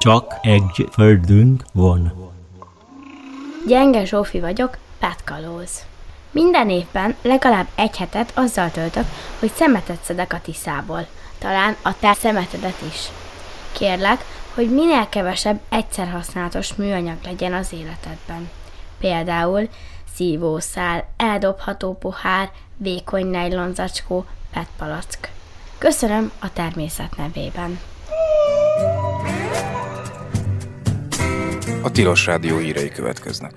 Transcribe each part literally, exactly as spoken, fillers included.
Csak egy földünk van. Gyenge Zsófi vagyok, petkalóz. Minden évben legalább egy hetet azzal töltök, hogy szemetet szedek a Tiszából. Talán a te szemetedet is. Kérlek, hogy minél kevesebb egyszer használatos műanyag legyen az életedben. Például szívószál, eldobható pohár, vékony nejlonzacskó, petpalack. Köszönöm a természet nevében. A Tilos Rádió hírei következnek.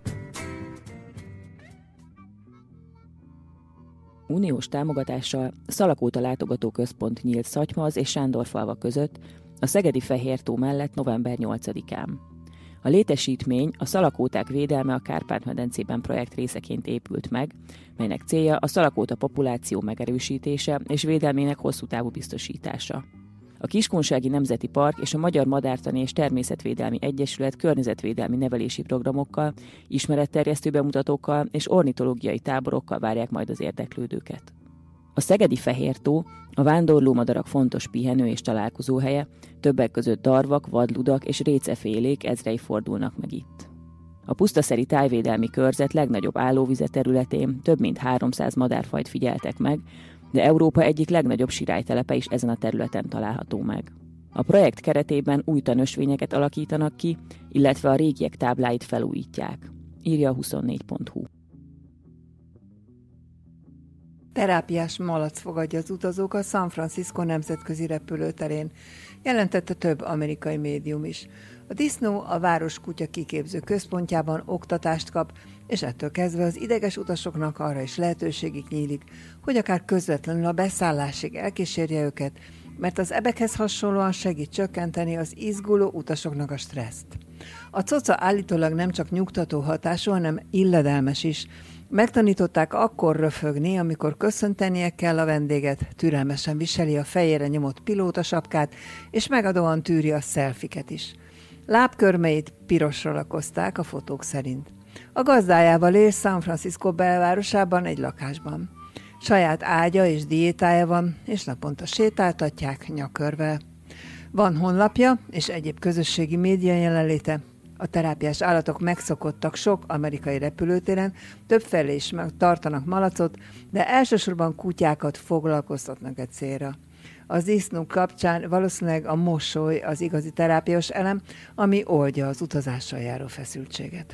Uniós támogatással Szalakóta látogatóközpont nyílt Szatymaz és Sándorfalva között a szegedi Fehértó mellett november nyolcadikán. A létesítmény a szalakóták védelme a Kárpát-medencében projekt részeként épült meg, melynek célja a szalakóta populáció megerősítése és védelmének hosszú távú biztosítása. A Kiskunsági Nemzeti Park és a Magyar Madártani és Természetvédelmi Egyesület környezetvédelmi nevelési programokkal, ismeretterjesztő bemutatókkal és ornitológiai táborokkal várják majd az érdeklődőket. A szegedi Fehértó a vándorlómadarak fontos pihenő és találkozóhelye, többek között darvak, vadludak és récefélék ezrei fordulnak meg itt. A Pusztaszeri Tájvédelmi Körzet legnagyobb állóvize területén több mint háromszáz madárfajt figyeltek meg, de Európa egyik legnagyobb sirálytelepe is ezen a területen található meg. A projekt keretében új tanösvényeket alakítanak ki, illetve a régiek tábláit felújítják, írja a huszonnégy pont hu. Terápiás malac fogadja az utazókat San Francisco nemzetközi repülőterén, jelentette több amerikai médium is. A disznó a városkutya kiképző központjában oktatást kap, és ettől kezdve az ideges utasoknak arra is lehetőségük nyílik, hogy akár közvetlenül a beszállásig elkísérje őket, mert az ebekhez hasonlóan segít csökkenteni az izguló utasoknak a stresszt. A coca állítólag nem csak nyugtató hatású, hanem illedelmes is. Megtanították akkor röfögni, amikor köszöntenie kell a vendéget, türelmesen viseli a fejére nyomott pilótasapkát, és megadóan tűri a szelfiket is. Lábkörmeit pirosra lakozták a fotók szerint. A gazdájával él San Francisco belvárosában egy lakásban. Saját ágya és diétája van, és naponta sétáltatják nyakörvel. Van honlapja és egyéb közösségi média jelenléte. A terápiás állatok megszokottak sok amerikai repülőtéren, többfelé is tartanak malacot, de elsősorban kutyákat foglalkoztatnak egy célra. Az disznók kapcsán valószínűleg a mosoly az igazi terápiás elem, ami oldja az utazással járó feszültséget.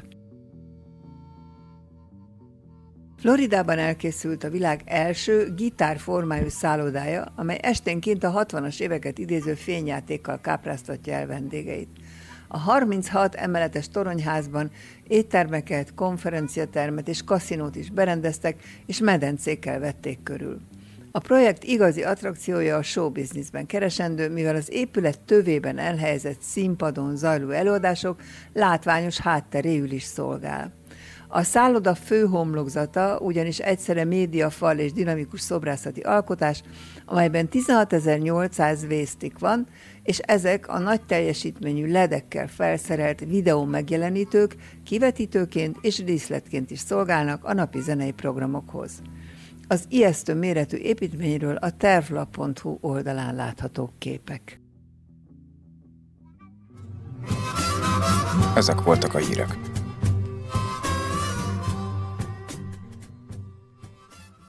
Floridában elkészült a világ első gitárformájú szállodája, amely esténként a hatvanas éveket idéző fényjátékkal kápráztatja el vendégeit. A harminchat emeletes toronyházban éttermeket, konferenciatermet és kaszinót is berendeztek, és medencékkel vették körül. A projekt igazi attrakciója a showbizniszben keresendő, mivel az épület tövében elhelyezett színpadon zajló előadások látványos hátteréül is szolgál. A szálloda fő homlokzata ugyanis egyszerre médiafal és dinamikus szobrászati alkotás, amelyben tizenhatezer-nyolcszáz vésztik van, és ezek a nagy teljesítményű ledekkel felszerelt videó megjelenítők kivetítőként és díszletként is szolgálnak a napi zenei programokhoz. Az ijesztő méretű építményről a tervlap pont hu oldalán láthatók képek. Ezek voltak a hírek.